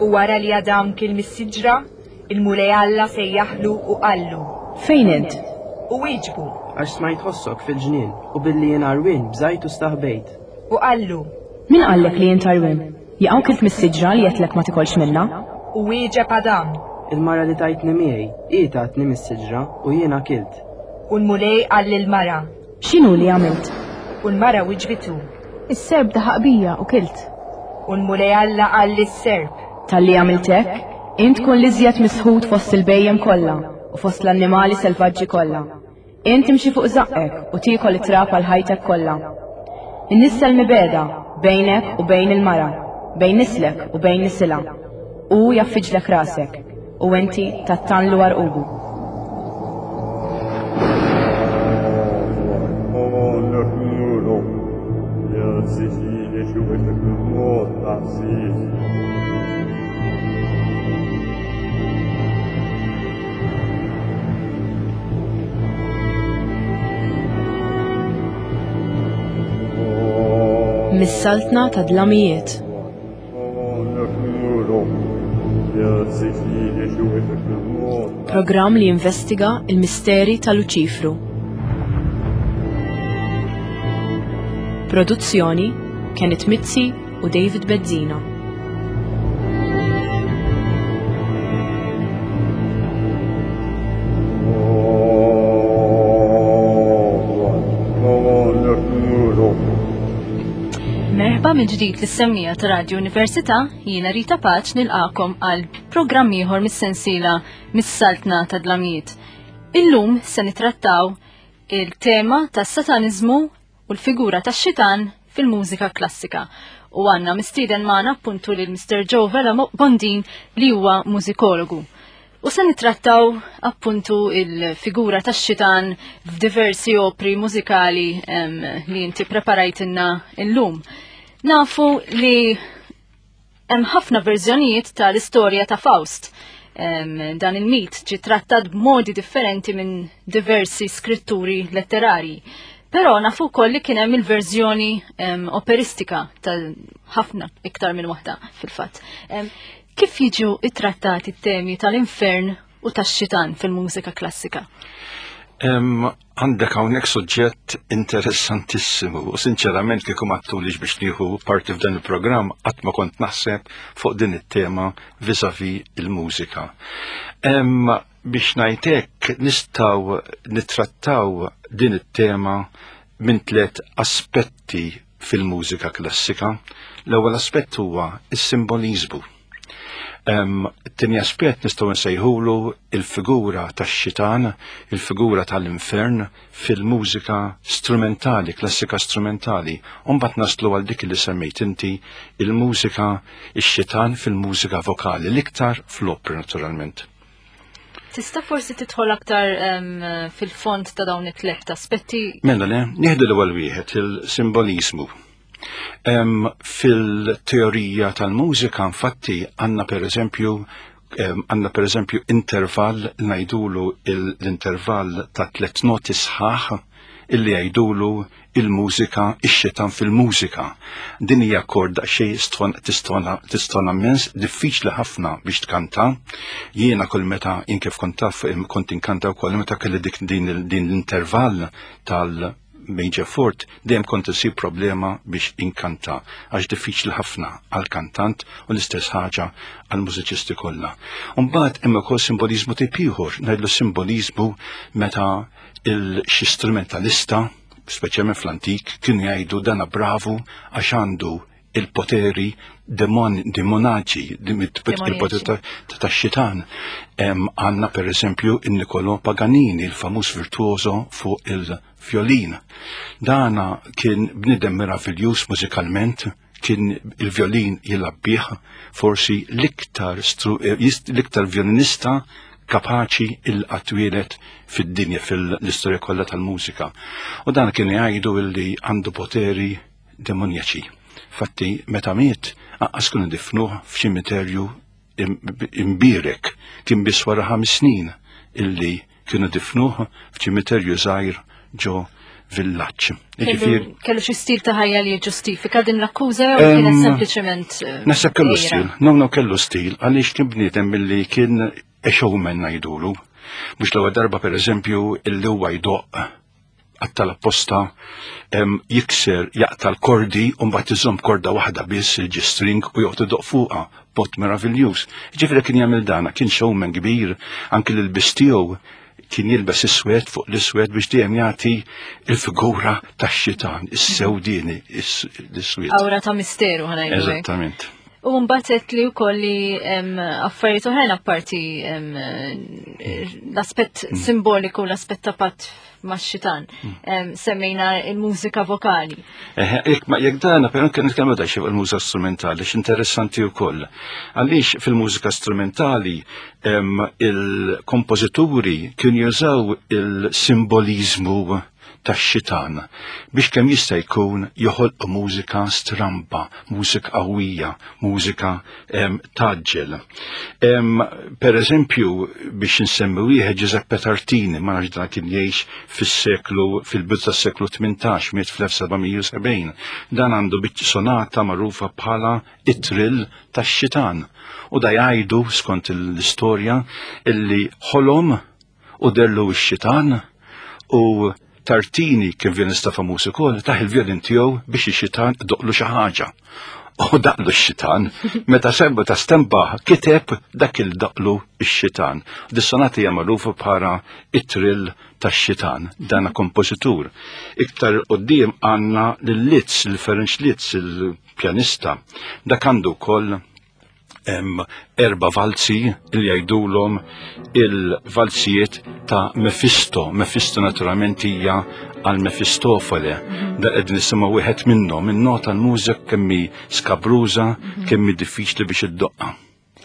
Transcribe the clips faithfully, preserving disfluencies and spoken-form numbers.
U wara li Adam kien mis-siġra, il-mulej Alla sejjaħlu u qallu. Fejn int? U wieġbu. Għax smajt ħossok fil-ġnien u billi jien arwin bżajt u staħbejt. U qallu. Min qallek li jint arwin? Jaqgħu kilt mis-siġra li jetlek ma tikolx minnha? U wieġeb Adam. Il-mara li tajtni miegħi, hi tatni mis-siġra u jiena kilt. U l-mulej qal lill-mara. X'inhu li għamilt? U l-mara wieġbitu. Is-serb daħaq bija u kilt. U l-mulej Alla qal lis-serb. Talli għamilt hekk, int tkun li żjed misħud fost il-bejjem kollha u fost l-annimali selvaġġi kollha. Int imxi fuq zaqqek u tiekol it-trab għal ħajtek kollha. In-nissa l-mibeda bejnek u bejn il-mara, bejn nislek u bejn nisilha. U jaffiġlek rasek u inti tattanlu għarqubu. Mis-saltna ta' dlamijiet. Programm li investiga il-misteri ta' Luċifru. Produzzjoni Kenneth Mizzi u David Bezzina. Merħba minn ġdid lis-semmija ta' Radio Università, jiena Rita Paċ nilqakom għal programm ieħor mis-sensiela mis-saltna ta' dlamijiet. Illum se nitrattaw il-tema tas-sataniżmu u l-figura tax-xitan fil-mużika klassika. U għandna mistieden magħna appuntu lil Mister Joe Vela Bondin li huwa mużikologu. U se nitrattaw appuntu il-figura tax-xitan f'diversi opri mużikali li inti preparajtinna illum. Nafu li hemm ħafna verżjonijiet tal-istorja ta' Faust. Dan il-mit ġi trattat b'modi differenti minn diversi skritturi letterari. Però nafu wkoll li kien hemm il-verżjoni operistika ta' ħafna iktar minn waħda fil-fatt. Kif jiġu ittrattati t-temi tal-infern u tax-xitan fil-mużika klassika? Għandek hawnhekk suġġett interessantissimu u sinċerament kieku mattulix biex nieħu parti f'dan il-programm qatt ma kont naħseb fuq din it-tema vis-à-vis il-mużika. Biex ngħidlek nistgħu nittrattaw din it-tema minn tliet aspetti fil-mużika klassika. L-ewwel aspett huwa s-simboliżmu. T-tieni aspett nistgħu nsejħulu il-figura tax-xitan, il-figura tal-infern fil-mużika strumentali, klassika strumentali. U mbagħad naslu għal dik li semmejt inti il-mużika ix-xitan fil-mużika vokali, l-iktar fl-opera naturalment. Tista' forsi tidħol aktar fil-fond ta' dawn it-tliet aspetti? Mela le, nieħdu l-ewwel wieħed il-simboliżmu. Um, fil-teorija tal-mużika infatti għanna per eżempju għanna per eżempju intervall ngħidulu l-intervall ta' tliet noti sħaħ illi jgħidulu il-mużika ix-xitan fil-mużika. Din hija akkorda xejn tistona mens diffiċli ħafna biex tkanta. Jiena kull meta inkif kont taf kont inkanta wkoll meta kelli dik din l-intervall tal- Major Fort, dejjem kont isib problema biex inkanta, għax diffiċli ħafna għal kantant u l-istess ħaġa għal mużiċisti kollha. Mbagħad hemm ukoll simboliżmu tip ieħor, ngħidlu simboliżmu meta xi strumentalista, speċjalment fl-antik, kienu jgħidu dana bravu għax għandu il-poteri demonaġi, il-poteri tax-xitan. Għandna per eżempju il-Niccolò Paganini, il-famuż virtuoso fuq il-violin. Dana kien bnidem meravigliuż mużikalment, kien il-violin jilabbih forsi l-iktar l-iktar violinista kapaċi il-qatwilet fid-dinja fil-istorja kollha tal-mużika. U dan kien jgħidu li għandu poteri demonjaċi. Fatti, meta miet, aqqas kunu difnuh f'ċimiterju imbirek, kien biss wara ħames snin illi kienu difnuh f'ċimiterju żgħir ġo villaġġ. Kellu kellu xi stil ta' ħajja li jiġġustifika din l-akkuża jew kienet sempliċement. Naħseb kellu stil, no no kellu stil, għaliex kien bniedem milli kien showman ngħidulu. Mhux l-ewwel darba pereżempju illi huwa jdoq għattal apposta jikser jaqta l-kordi u mbagħad iżomm korda waħda biss il-G-string u joqgħod idoq fuqha b'mod meravigliuż. Ġifieri kien jagħmel dana, kien showman kbir, anke l-ilbis tiegħu kien jilbes iswed fuq l-iswed biex dejjem jagħti il-figura tax-xitan, is-sewdieni, l-iswed. Awra ta' misteru ħanajdu. Eżattament. U mbagħad li wkoll li affarijiet oħrajn apparti l-aspett simboliku, l-aspett ta' patt max-xitan. Semmejna il-mużika vokali. Jekk dana però kien nitkellmu daqs fuq il-mużika strumentali, x'interessanti wkoll. Għaliex fil-mużika strumentali il-kompożituri kienu jużaw il-simbolizmu tax-xitan biex kemm jista' jkun joħolq mużika stramba, mużika qawwija, mużika taġġel. Per eżempju biex insemmi wieħed Giuseppe Tartini, ma nafx dan kien jgħix fis-seklu fil-bidu tas-seklu tmintax miet fl-elf sebgħmija u sebgħin. Dan għandu biċċ sonata magħrufa bħala it-trill tax-xitan. U da jgħidu skont l-istorja illi ħolom u derlu x-xitan u Tartini kien violinista famuż ukoll taħ il-violin tiegħu biex ix-xitan doqlu xi ħaġa. U daqlu x-xitan, meta sembu ta' stempa kiteb dak il-daqlu x-xitan. Dis-sonati hija magħrufa bħala it-trill tax-xitan, dana kompożitur. Iktar quddiem għandna lil-Litz, il-Ferenc Litz, il-pjanista, dak għandu wkoll erba valzi li jgħidulhom il-valzijiet ta' Mephisto. Mephisto naturalment hija għal Mefistofele. Da qed nisimgħu wieħed minnhom, in-nota l-mużika kemm hi skabruża, kemm hi diffiċli biex iddoqqa.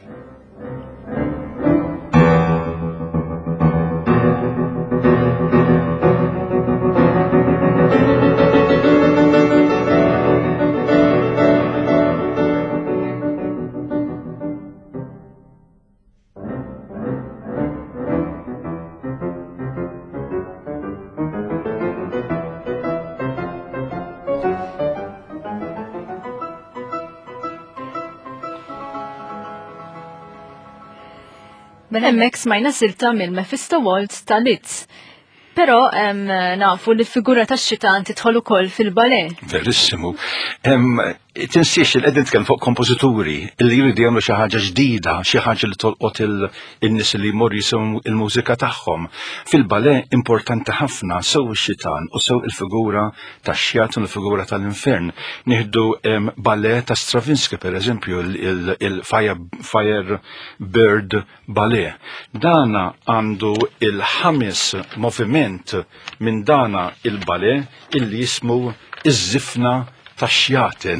Hemmhekk smajna silta mill-Mephisto Waltz ta' Litz. Però nafu li l-figura tax-xitan tidħol ukoll fil-balè. Verissimu. Tinsiex il-qegħdin nitkellem fuq kompożituri li jridu jagħmlu xi ħaġa ġdida, xi ħaġa li tolqot in-nies li jmorru jisgħu il-mużika tagħhom. Fil-balè importanti ħafna sew ix-xitan u sew il-figura tax-xjat u l-figura tal-infern. Nieħdu balè ta' Stravinsky pereżempju il-Fire Bird Ballet. Dana għandu il-ħames moviment minn dana il-balè illi jismu iż-żifna tax-xjaten.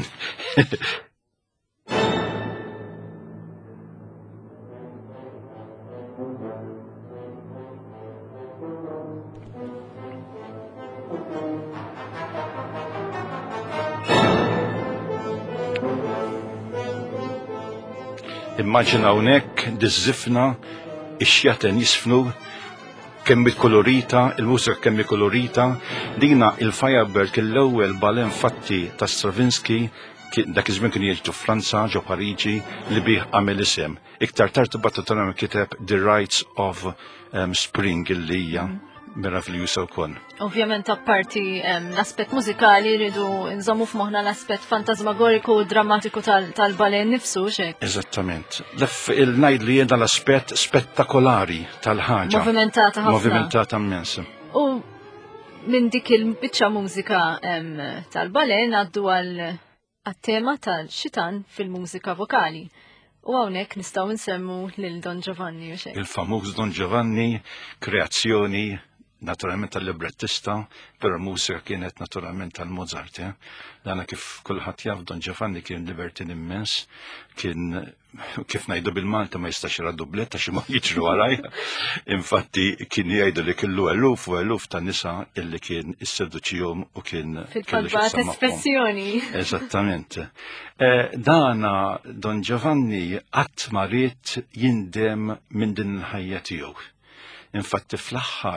Immaġina hawnhekk diż-żifna ix-xjaten jisfnu kemm kolorita, il-mużika kemm kolorita, dina il-Firebird kien l-ewwel balè infatti ta' Stravinsky dak iż-żmien kien jiġu Franza, ġo Pariġi li bih għamel isem. Iktar tard tibgħat tagħna kiteb The Rites of um, Spring illi hija meravigljuża wkoll. Ovvjament apparti l-aspett mużikali rridu nżommu f'moħħna l-aspett fantasmagoriku u drammatiku tal-balè nnifsu x'hekk. Eżattament. Il-ngħid li jeda l-aspett spettakolari tal-ħaġa. Movimentata ħafna. Movimentata immens. U minn dik il-biċċa mużika tal-balè ngħaddu għat-tema tal-xitan fil-mużika vokali. U hawnhekk nistgħu nsemmu lil Don Giovanni u xejn. Il-famuż Don Giovanni, kreazzjoni naturalment tal-librettista, però mużika kienet naturalment tal-Mozart. Dana kif kulħadd jaf Don Giovanni kien libertin immens, kien kif ngħidu bil-Malta ma jistax ira dublett għax ma jiġru waraj. Infatti kien jgħidu li kellu eluf u eluf ta' nisa illi kien isseduċihom u kien fil-kalbat espressjoni. Eżattament. Dana Don Giovanni qatt ma ried jindem minn din il-ħajja tiegħu. Infatti fl-aħħar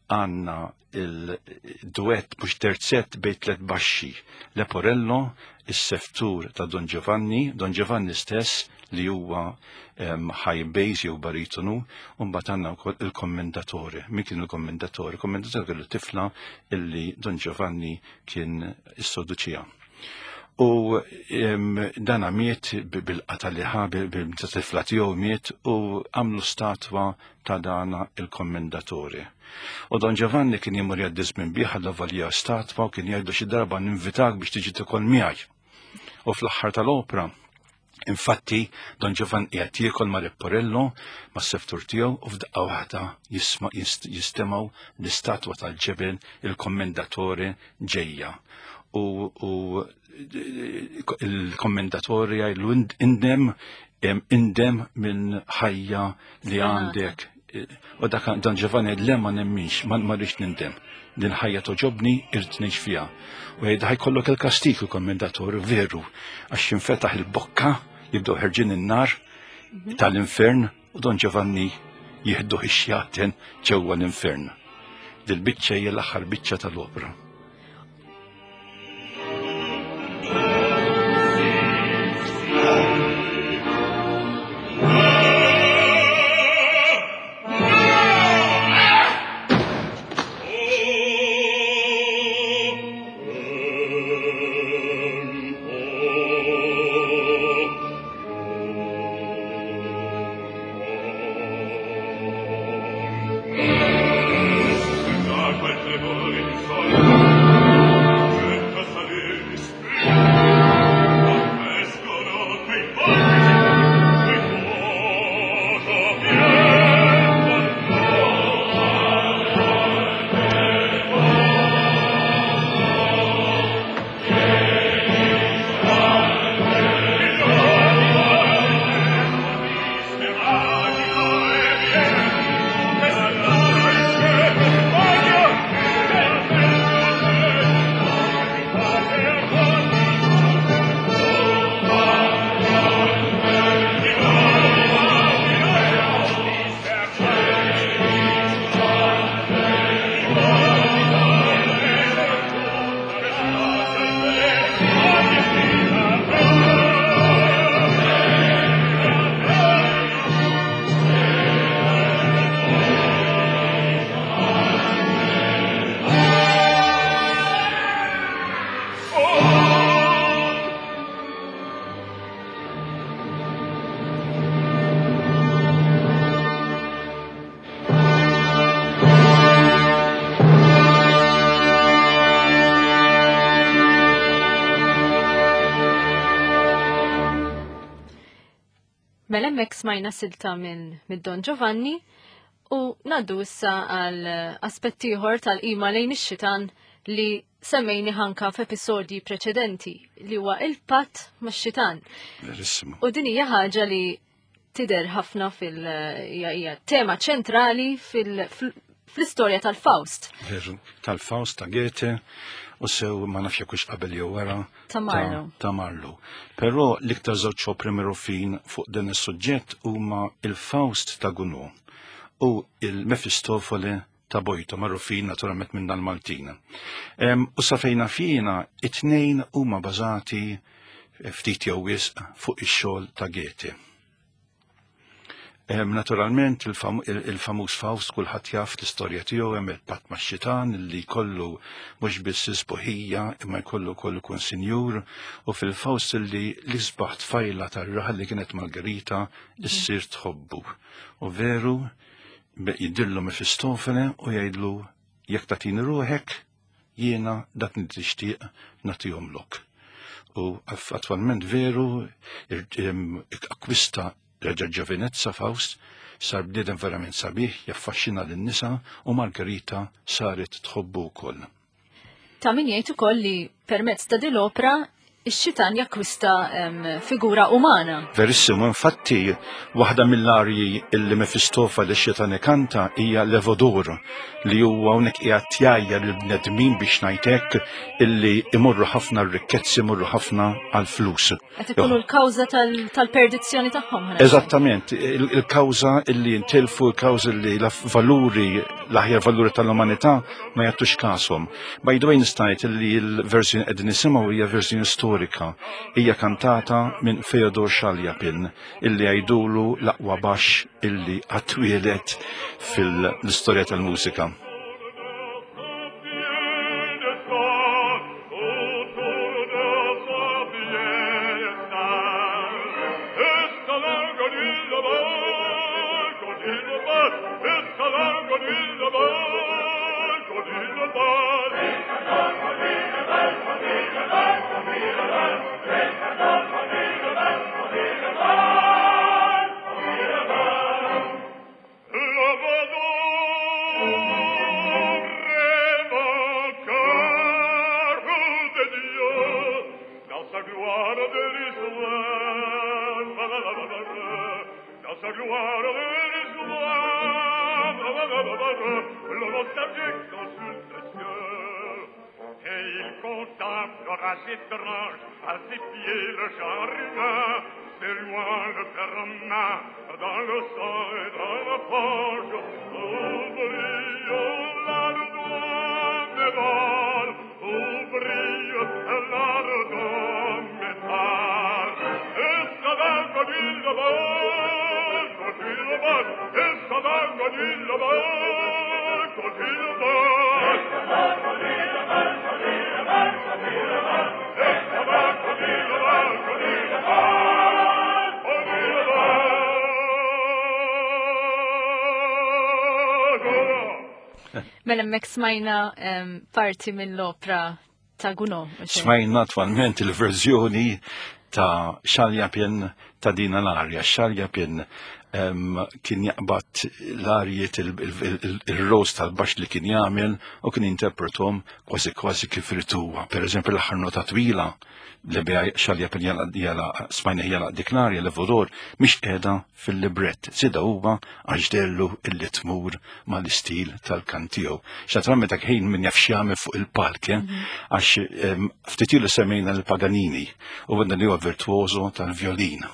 għanna il-duett mhux terzett bejn tliet baxxi, Leporello, is-seftur ta' Don Giovanni, Don Giovanni stess li huwa high bass jew baritonu, u mbagħad għandna wkoll il-kommendatore. Min kien il-kommendatore? Il-kommendatore kellu tifla illi Don Giovanni kien issoduċija. U dan miet bil-qata liħa, bil-tifla tiegħu miet u għamlu statwa ta' dana il-kommendatore. U Don Giovanni kien jimur jaddis minn biħa l-avalija statwa u kien jgħidu xi darba ninvitak biex tiġi tikol miegħi. U fl-aħħar tal-opra, infatti, Don Giovanni qiegħed jiekol ma' Leporello ma' s-seftur tiegħu u f'daqqa waħda jistemaw l-istatwa tal-ġebel il-kommendatore ġejja. U il-kommendatori għajlu indem indem minn ħajja li għandek. U dak Don Giovanni le ma nemmix, ma rridx nindem. Din ħajja toġobni irid ngħix fiha. U jgħid ħajkollok il-kastik il-kommendatori veru għax jinfetaħ il-bokka jibdew ħerġin in-nar tal-infern u Don Giovanni jieħdu ix-xjaten ġewwa l-infern. Dil-biċċa hija l-aħħar biċċa tal-opra. Mela hemmhekk smajna silta minn Don Giovanni u ngħaddu issa għal aspett ieħor tal-qima lejn ix-xitan li semmejni ħanka f'episodji preċedenti li huwa il-patt max-xitan. Verissimo. U din hija ħaġa li tidher ħafna fil-hija tema ċentrali fl-istorja tal-Faust. Veru, tal-Faust ta' Goethe. U sew ma nafx jekk qabel jew wara ta' Marlowe. Ta' Marlowe. Però l-iktar żewġ opri mirrufin fuq dan is-suġġett huma il-Faust ta' Gounod u il-Mefistofele ta' Boito marrufin naturalment minn dal-Maltin. U sa fejna fina it-tnejn huma bażati ftit jew wisq fuq ix-xogħol ta' Goethe. Naturalment il-famuż Faust kulħadd jaf l-istorja tiegħu hemm il-patt max-xitan li jkollu mhux biss isbuħija imma jkollu wkoll ikun sinjur u fil-Faust li l-isbaħ tfajla tar-raħal li kienet Margherita issir tħobbu. U veru jidillu Mefistofele u jgħidlu jekk tagħtini ruħek jiena dak li tixtieq nagħtihomlok. U attwalment veru akkwista reġa' ġovinezza Faust sar bniedem verament sabiħ jaffaxxina lin-nisa u Margherita saret tħobbu wkoll. Ta' min jgħid ukoll li permezz ta' din l-opra ix-xitan jakkwista figura umana. Verissimo, infatti, waħda mill-arji illi Mefistofele x-xitan ikanta hija Levodur li huwa hawnhekk qiegħed jgħajjar lill-bnedmin biex ngħidlek illi imorru ħafna r-rikkezzi, imorru ħafna għall-flus. Qed ikunu l-kawża tal-perdizzjoni tagħhom. Eżattament, il-kawża illi ntilfu, il-kawża illi l-valuri, l-aħjar valuri tal-umanità ma jagħtux każhom. By the way, nistajt illi l-verżjoni qegħdin nisimgħu hija verżjoni storika. Hija kantata minn Feodor Shalyapin illi għajdulu l-aqwa baxx illi għatwielet fil-istorja tal-mużika. Mela hemmhekk smajna parti mill-opra ta' Gounod. Smajna attwalment il-verżjoni ta' Shalyapin ta' din l-arja. Shalyapin kien jaqbad l-arjiet il-rost tal-baxx li kien jagħmel u kien interpretom kważi kważi kif rituwa. Per eżempju l-aħħar nota twila li bija Shalyapin jala smajna jala dik l-arja Levodur mhix qiegħda fil-librett. Sida huwa għax dellu illi tmur mal-istil tal-kantijow. Xatrammetek ħin min jaf x'jagħmel fuq il-palk, għax ftit ilu semmejna l-Paganini u għandna li huwa virtuoso tal-vjolin.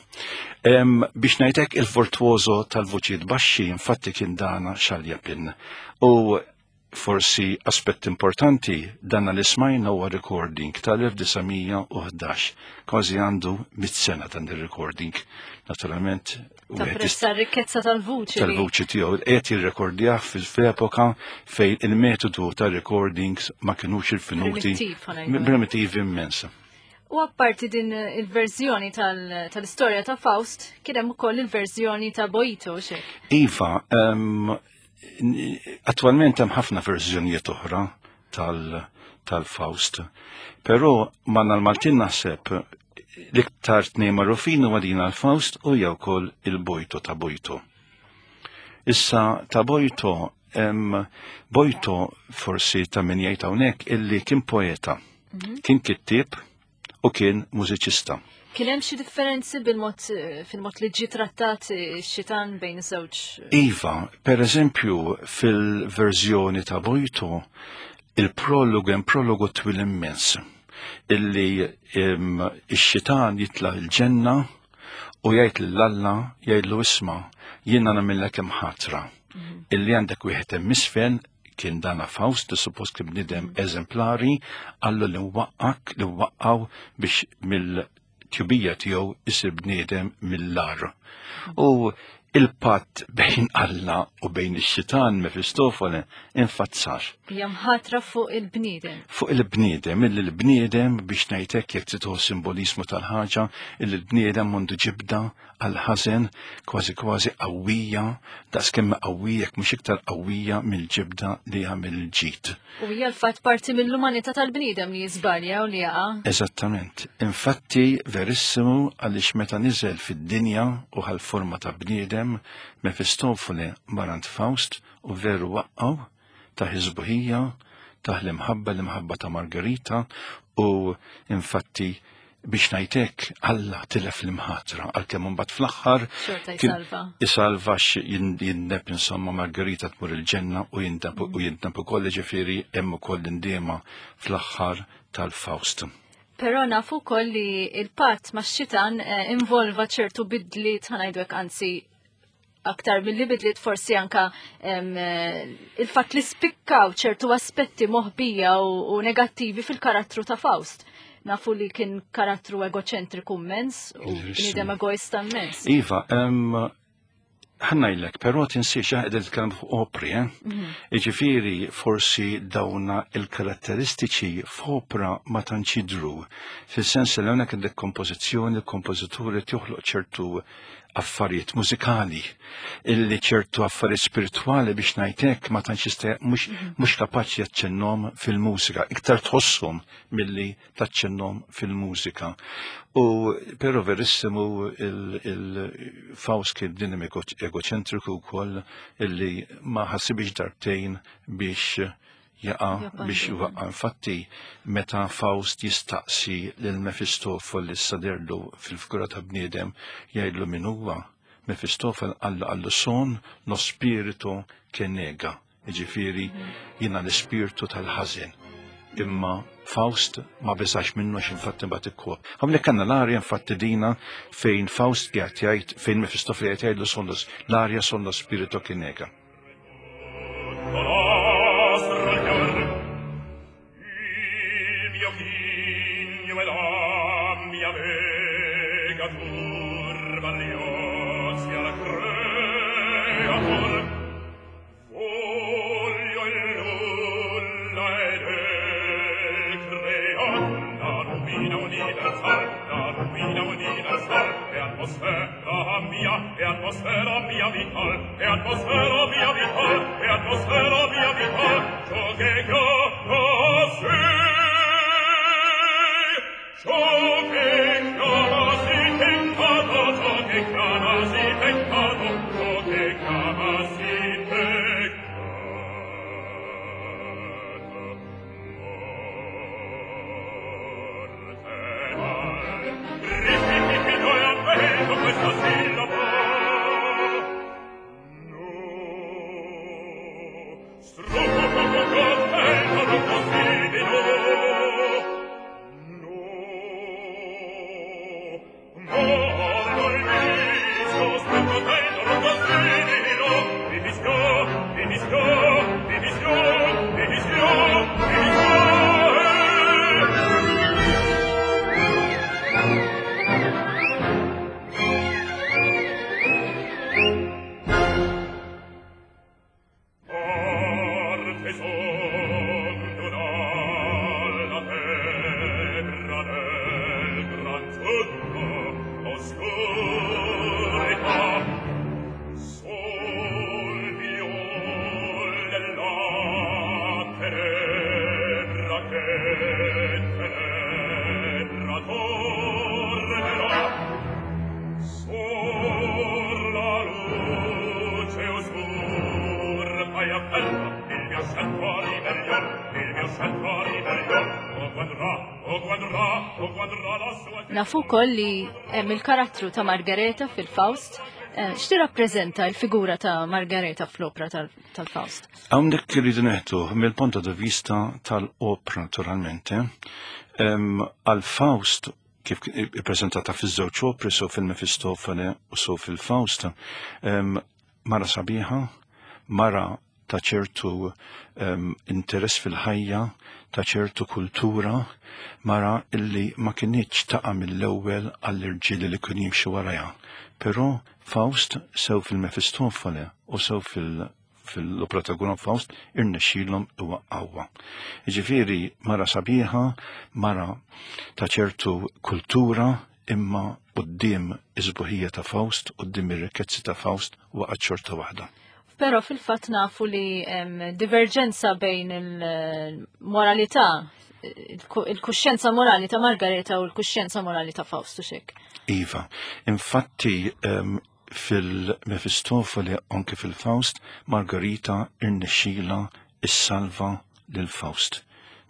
Biex ngħidlek il-virtuoso tal-vuċijiet baxxi infatti kien dana Shalyapin. U forsi aspett importanti danna li smajna huwa recording tal-elf disajnija u ħdax. Kważi għandu mit sena dan ir-recording. Naturalment Tapprezza r-rikkezza tal-vuċi. Tal-vuċi tiegħu qed jirrekordjah fil-epoka fejn il-metodu tar-recordings ma kinux il-finuti primitivi immensa. U apparti din il-verżjoni tal-istorja ta' Faust, kien hemm ukoll il-verżjoni ta' Boito xek. Iva, attwalment hemm ħafna verżjonijiet oħra tal-Faust. Però manna l-Maltin naħseb l-iktar tnejn magħrufin huwa din għall-Faust u jew ukoll il-Boito ta' Boito. Issa ta' Boito hemm Boito forsi ta' min jgħid hawnhekk illi kien poeta, kien kittieb u kien mużiċista. Kien hemm xi differenzi bil-mod fil-mod li ġie trattat ix-xitan bejn iż-żewġ? Iva, pereżempju fil-verżjoni ta' Boito il-prologu hemm prologu twil immens illi ix-xitan jitla' il-ġenna u jgħid lill-Alla jgħidlu isma' jiena nagħmellek hemm ħatra illi għandek wieħed hemm isfel kien dana Faust li suppost kien bniedem eżemplari għallu li waqqak li waqqaw biex mill-tjubija tiegħu isir bniedem mill-lar. U il-patt bejn Alla u bejn ix-xitan Mefistofele infazzar. Hija mħatra fuq il-bniedem. Fuq il-bniedem, illi l-bniedem biex ngħidlek jekk titħu simbolizmu tal-ħaġa, illi l-bniedem mundu ġibda għal-ħażen kważi kważi qawwija, daqskemm qawwija jekk mhux iktar qawwija mill-ġibda li għamel il-ġid. U hija l-fatt parti mill-umanità tal-bniedem li jiżbalja u li jaqa'. Eżattament. Infatti verissimu għaliex meta niżel fid-dinja u għal-forma ta' bniedem Mefistofele marant Faust u veru waqqaw ta' ħizbuħija, ta' l-imħabba l-imħabba ta' Margherita u infatti biex ngħidlek Alla tilef l-imħatra għalkemm imbagħad fl-aħħar Xorta kien jsalva. isalva jinneb insomma Margarita tmur il-ġenna u jindab u jindab ukoll ġifieri hemm ukoll indiema fl-aħħar tal-Fawst. Però nafu wkoll li il-patt max-xitan eh, involva ċertu bidliet ħanajdwek anzi aktar milli bidliet forsi anka em, il-fatt li spikkaw ċertu aspetti moħbija u, u negattivi fil-karattru ta' Faust. Nafu li kien karattru egoċentriku immens u bniedem egoista immens. Iva, um, ħannajlek, però tinsiex jaħed il-kelm fuq opri, eh? Iġifieri forsi dawna il-karatteristiċi f'opra ma tantx jidhru, fil-sens li hawnhekk għandek kompożizzjoni, il-kompożituri joħloq ċertu affarijiet mużikali, illi ċertu affarijiet spirituali biex ngħidlek ma tantx jista' mhux mhux kapaċi jaċċennhom fil-mużika, iktar tħosshom milli taċċennhom fil-mużika. U però verissimu il-Faust kien din egoċentriku wkoll illi ma ħassibx darbtejn biex jaqa biex waqqa. Infatti meta Faust jistaqsi lil Mefistofel li saderlu fil-figura ta' bniedem jgħidlu min huwa, Mefistofel qalla qallu son lo spiritu che nega, jiġifieri jiena l-ispirtu tal-ħażin. Imma Faust ma beżax minnu għax infatti mbagħad ikkop. Hawnhekk għandna l-arja infatti dina fejn Faust qiegħed jgħid fejn Mefistofel qiegħed jgħidlu son l-arja son lo spiritu che nega. E atmosfera mia vital, e atmosfera mia vital, e atmosfera mia vital, ciò che chiamasi, ciò che chiamasi peccato, ciò che chiamasi peccato, ciò che chiamasi peccato. Morte mal, ripipipito e avvento questa sillaba. Nafu wkoll li hemm il-karattru ta' Margareta fil-Faust. X'ti rappreżenta l-figura ta' Margareta fl-opera tal-Faust? Hawnhekk irridu neħdu mill-punto di vista tal-opera naturalmente. Għal-Faust kif ippreżentata fiż-żewġ opri so fil-Mefistofele u so fil-Faust, mara sabiħa, mara ta' ċertu interess fil-ħajja, ta' ċertu kultura, mara illi ma kienieċ taqa' mill-ewwel għall-irġieli li kien jimxi warajha. Però Faust sew fil-Mefistofele u sew fil- fil-opera ta' Gustav Faust irnexxielhom iwaqqgħuha. Jiġifieri mara sabiħa, mara ta' ċertu kultura, imma quddiem iż-żbuħija ta' Faust, quddiem ir-rikkezzi ta' Faust waqgħet xorta waħda. Però fil-fatt nafu li hemm diverġenza bejn il-moralità, il-kuxjenza morali ta' Margareta u l-kuxjenza morali ta' Faust u xek. Iva, infatti fil-Mefistofele anke fil-Faust, Margarita irnexxiela issalva lil Faust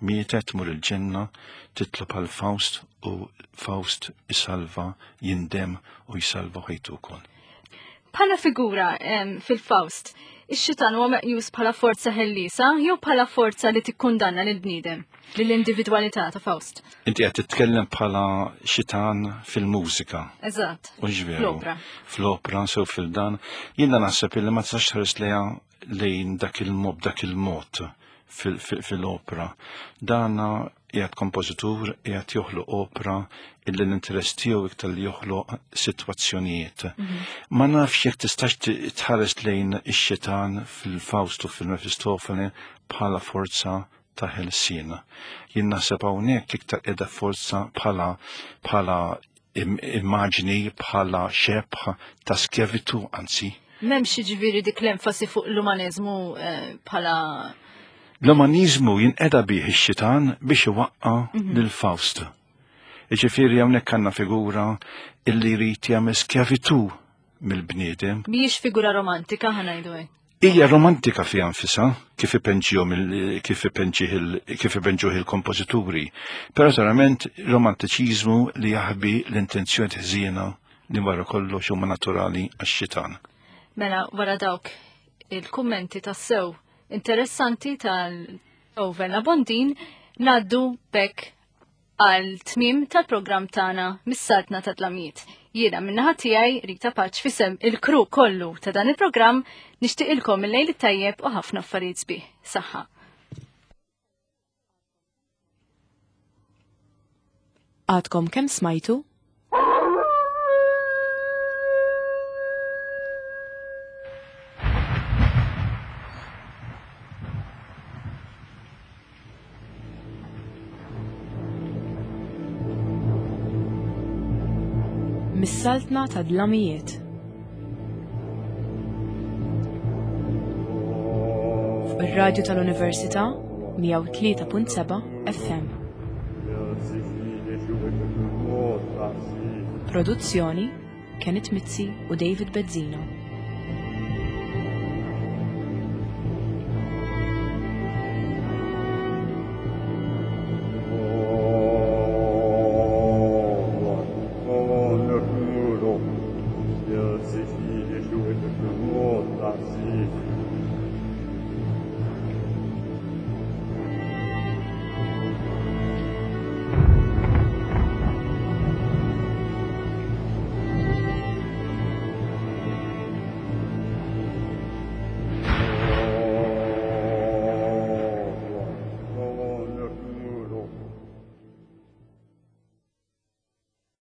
mietet mur il-ġenna titlob għal Faust u Faust isalva jindem u jisalva ħajtu wkoll. Bħala figura em, fil-Faust, ix-xitan huwa meqjus bħala forza ħellisa jew bħala forza li tikkundanna lil bniedem lill-individwalità ta' Faust. Inti qed titkellem bħala xitan fil-mużika. Eżatt. U ġveru. Fl-opra. Fl-opra, sew fil-dan. Jiena naħseb illi ma tistax tħares lejha lejn dak il-mob, dak il-mod fil-opra. Dana qiegħed kompożitur qiegħed joħloq opra illi l-interess tiegħu iktar li joħloq sitwazzjonijiet. Ma nafx jekk tistax tħares lejn ix-xitan fil-Faust u fil-Mefistofele bħala forza ta' ħelsien. Jien naħseb hawnhekk iktar qiegħda forza bħala bħala immaġni bħala xebħ ta' skjavitu anzi. M'hemmx jiġifieri dik l-enfasi fuq l-umaniżmu bħala L-umanizmu jinqeda bih ix-xitan biex iwaqqa lil Faust. Jiġifieri hawnhekk għandna figura illi jrid jagħmel skjavitu mill-bniedem. Mhijiex figura romantika ħanajdu hekk. Hija romantika fi anfisha kif ipenġihom kif ipenġih kif ipenġuh il-kompożituri, però verament romantiċiżmu li jaħbi l-intenzjoni ħżiena li wara kollox huma naturali għax-xitan. Mela wara dawk il-kummenti tas-sew interessanti tal-Overna Bondin naddu bekk għal tmim tal-programm tagħna mis-saltna ta' tlamiet. Jiena minnaħa tiegħi Rita Paċ fisem il-kru kollu ta' dan il-programm nixtieq ilkom il-lejl tajjeb u ħafna affarijiet sbieħ. Saħħa. Għadkom kemm smajtu? Mis-saltna ta' dlamijiet. Ir-radju tal-Università mija u tlieta punt seba' F M. Produzzjoni Kenneth Mizzi u David Bezzina. Sich die Schuhe, das